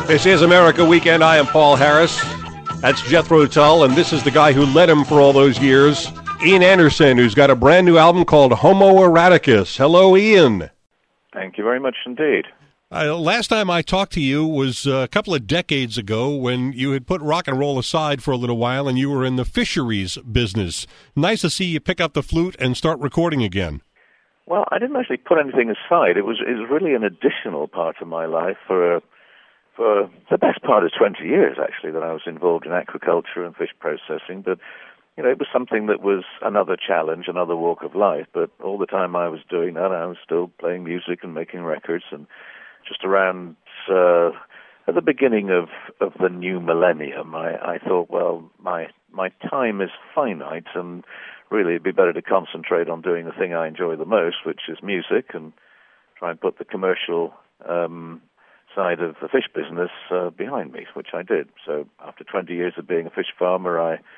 This is America Weekend. I am Paul Harris. That's Jethro Tull, and this is the guy who led him for all those years, Ian Anderson, who's got a brand new album called Homo Eroticus. Hello, Ian. Thank you very much indeed. Last time I talked to you was a couple of decades ago when you had put rock and roll aside for a little while and you were in the fisheries business. Nice to see you pick up the flute and start recording again. Well, I didn't actually put anything aside. It was really an additional part of my life for the best part of 20 years, actually, that I was involved in aquaculture and fish processing. But, you know, it was something that was another challenge, another walk of life. But all the time I was doing that, I was still playing music and making records. And just around at the beginning of the new millennium, I thought, well, my time is finite, and really it'd be better to concentrate on doing the thing I enjoy the most, which is music, and try and put the commercial side of the fish business behind me, which I did. So after 20 years of being a fish farmer,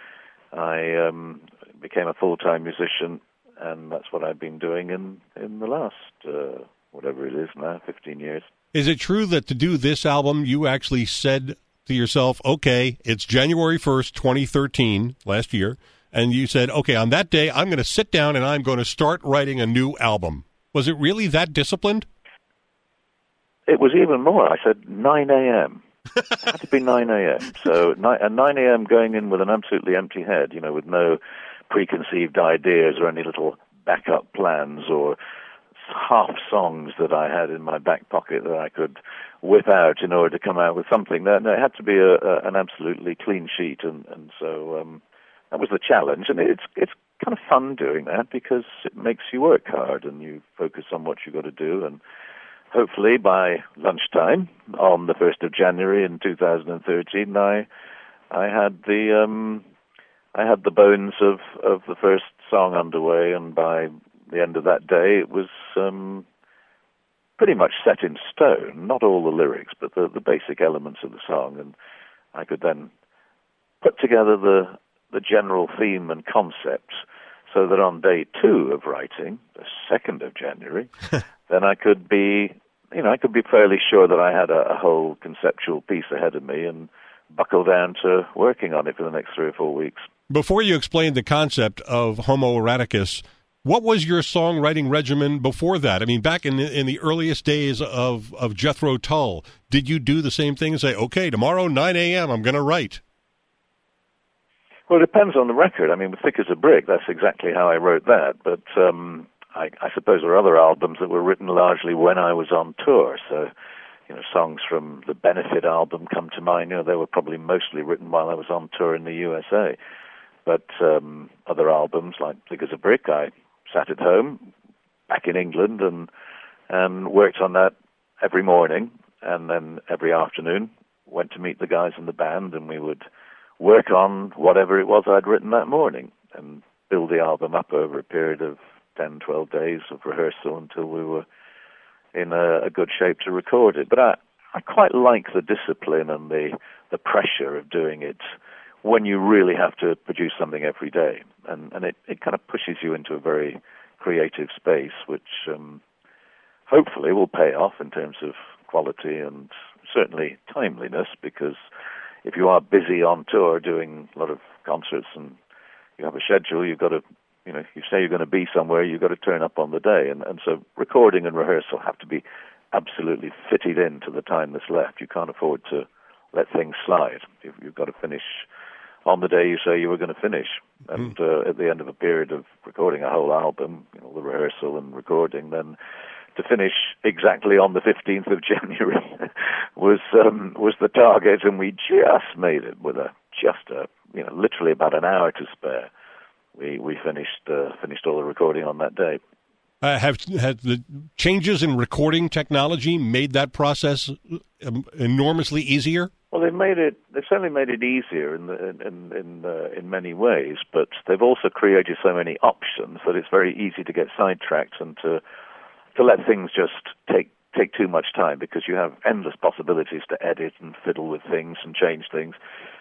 I became a full-time musician, and that's what I've been doing in the last, whatever it is now, 15 years. Is it true that to do this album, you actually said to yourself, okay, it's January 1st, 2013, last year, and you said, okay, on that day, I'm going to sit down and I'm going to start writing a new album? Was it really that disciplined? It was even more. I said 9 a.m. It had to be 9 a.m. So at 9 a.m. going in with an absolutely empty head, you know, with no preconceived ideas or any little backup plans or half songs that I had in my back pocket that I could whip out in order to come out with something. No, it had to be an absolutely clean sheet, and so that was the challenge. And it's kind of fun doing that because it makes you work hard and you focus on what you've got to do. And hopefully by lunchtime on the 1st of January in 2013, I had the bones of the first song underway, and by the end of that day it was pretty much set in stone, not all the lyrics, but the basic elements of the song, and I could then put together the general theme and concept so that on day 2 of writing, the 2nd of January, then I could be fairly sure that I had a whole conceptual piece ahead of me and buckle down to working on it for the next 3 or 4 weeks. Before you explained the concept of Homo Eroticus, what was your songwriting regimen before that? I mean, back in the earliest days of Jethro Tull, did you do the same thing and say, okay, tomorrow, 9 a.m., I'm going to write? Well, it depends on the record. I mean, with Thick as a Brick, that's exactly how I wrote that. But I suppose there were other albums that were written largely when I was on tour. So, you know, songs from the Benefit album come to mind. You know, they were probably mostly written while I was on tour in the USA. But other albums like Thick as a Brick, I sat at home back in England and worked on that every morning, and then every afternoon went to meet the guys in the band, and we would work on whatever it was I'd written that morning and build the album up over a period of 10, 12 days of rehearsal until we were in a good shape to record it. But I quite like the discipline and the pressure of doing it when you really have to produce something every day. And it kind of pushes you into a very creative space, which hopefully will pay off in terms of quality and certainly timeliness, because if you are busy on tour doing a lot of concerts and you have a schedule, you've got to, you know, you say you're going to be somewhere, you've got to turn up on the day. And so recording and rehearsal have to be absolutely fitted into the time that's left. You can't afford to let things slide. You've got to finish on the day you say you were going to finish. And at the end of a period of recording a whole album, you know, the rehearsal and recording, then to finish exactly on the 15th of January was the target, and we just made it with literally about an hour to spare. We finished all the recording on that day. Have the changes in recording technology made that process enormously easier? Well, they've certainly made it easier in many ways, but they've also created so many options that it's very easy to get sidetracked and to let things just take too much time, because you have endless possibilities to edit and fiddle with things and change things.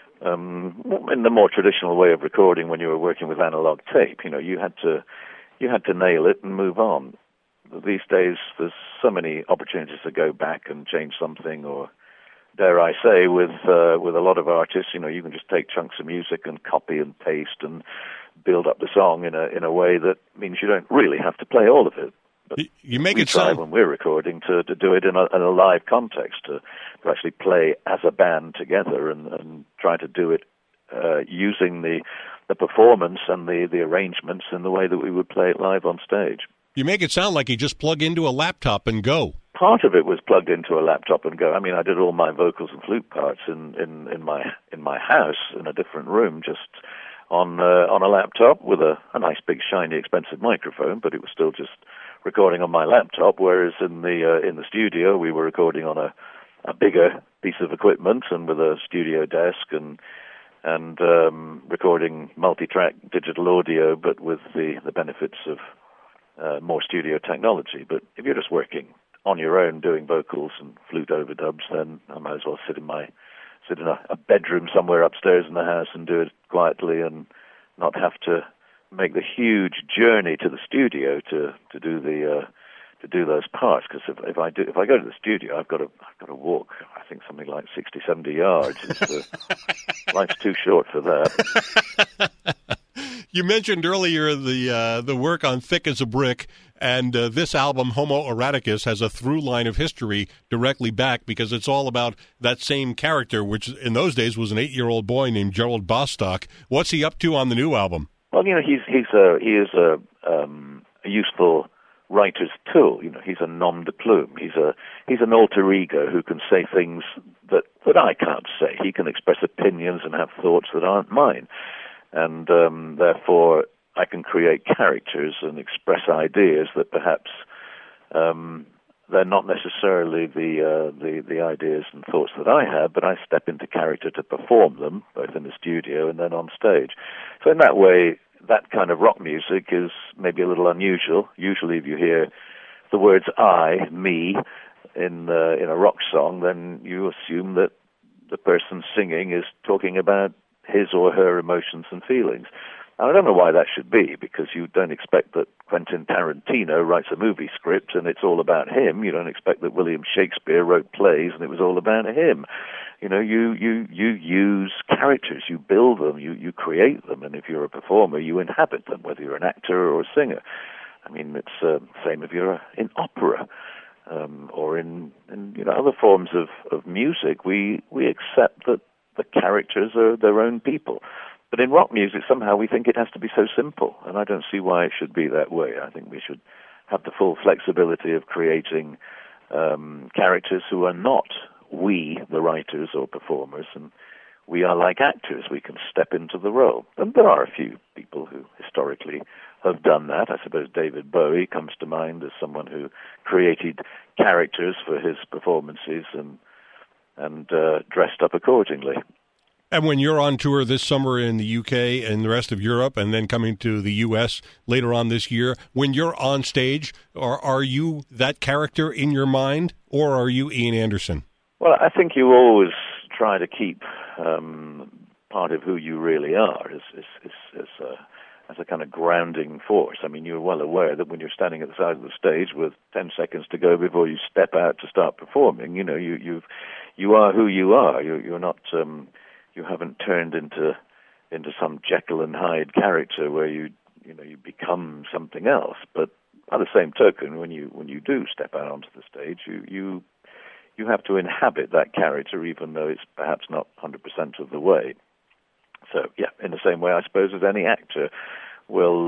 In the more traditional way of recording, when you were working with analog tape, you know, you had to nail it and move on. These days, there's so many opportunities to go back and change something or dare I say, with a lot of artists, you can just take chunks of music and copy and paste and build up the song in a way that means you don't really have to play all of it. But you make we it try sound when we're recording to do it in a live context, to actually play as a band together and try to do it using the performance and the arrangements in the way that we would play it live on stage. you make it sound like you just plug into a laptop and go. Part of it was plugged into a laptop and go. I mean, I did all my vocals and flute parts in my house in a different room, just on a laptop with a nice big shiny expensive microphone, but it was still just recording on my laptop. Whereas in the studio, we were recording on a bigger piece of equipment and with a studio desk and recording multi-track digital audio, but with the benefits of more studio technology. But if you're just working on your own doing vocals and flute overdubs, then I might as well sit in a bedroom somewhere upstairs in the house and do it quietly and not have to make the huge journey to the studio to do those parts. Because if I go to the studio, I've got to walk, I think something like 60, 70 yards. Life's too short for that. You mentioned earlier the work on Thick as a Brick, and this album, Homo Eroticus, has a through line of history directly back because it's all about that same character, which in those days was an 8-year-old boy named Gerald Bostock. What's he up to on the new album? Well, he is a useful writer's tool. He's a nom de plume. He's an alter ego who can say things that I can't say. He can express opinions and have thoughts that aren't mine. And therefore, I can create characters and express ideas that perhaps they're not necessarily the ideas and thoughts that I have, but I step into character to perform them, both in the studio and then on stage. So in that way, that kind of rock music is maybe a little unusual. Usually, if you hear the words "I," "me" in a rock song, then you assume that the person singing is talking about his or her emotions and feelings. And I don't know why that should be, because you don't expect that Quentin Tarantino writes a movie script and it's all about him. You don't expect that William Shakespeare wrote plays and it was all about him. You use characters, you build them, you create them, and if you're a performer, you inhabit them, whether you're an actor or a singer. I mean, it's the same if you're in opera or in other forms of music. We accept that the characters are their own people. But in rock music, somehow we think it has to be so simple, and I don't see why it should be that way. I think we should have the full flexibility of creating characters who are not we, the writers or performers, and we are like actors. We can step into the role. And there are a few people who historically have done that. I suppose David Bowie comes to mind as someone who created characters for his performances and dressed up accordingly. And when you're on tour this summer in the UK and the rest of Europe, and then coming to the US later on this year, when you're on stage, are you that character in your mind, or are you Ian Anderson? Well, I think you always try to keep part of who you really are as a kind of grounding force. I mean, you're well aware that when you're standing at the side of the stage with 10 seconds to go before you step out to start performing, you are who you are. You're not. You haven't turned into some Jekyll and Hyde character where you become something else. But by the same token, when you do step out onto the stage, you have to inhabit that character, even though it's perhaps not 100% of the way. So yeah, in the same way, I suppose, as any actor will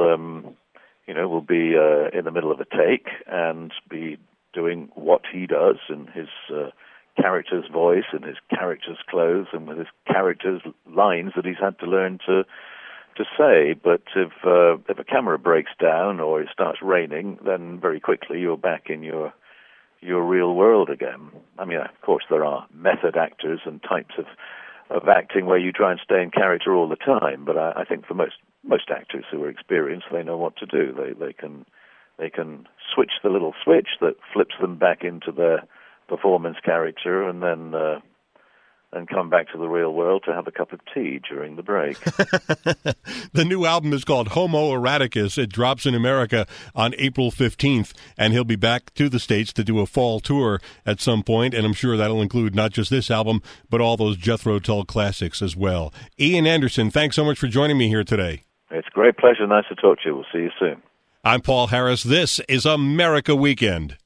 be in the middle of a take and be doing what he does in his character's voice and his character's clothes and with his character's lines that he's had to learn to say. But if a camera breaks down or it starts raining, then very quickly you're back in your real world again. I mean, of course, there are method actors and types of acting where you try and stay in character all the time. But I think for most actors who are experienced, they know what to do. They can switch the little switch that flips them back into their performance character, and then and come back to the real world to have a cup of tea during the break. The new album is called Homo Eroticus. It drops in America on April 15th, and he'll be back to the States to do a fall tour at some point, and I'm sure that'll include not just this album, but all those Jethro Tull classics as well. Ian Anderson, thanks so much for joining me here today. It's a great pleasure. Nice to talk to you. We'll see you soon. I'm Paul Harris. This is America Weekend.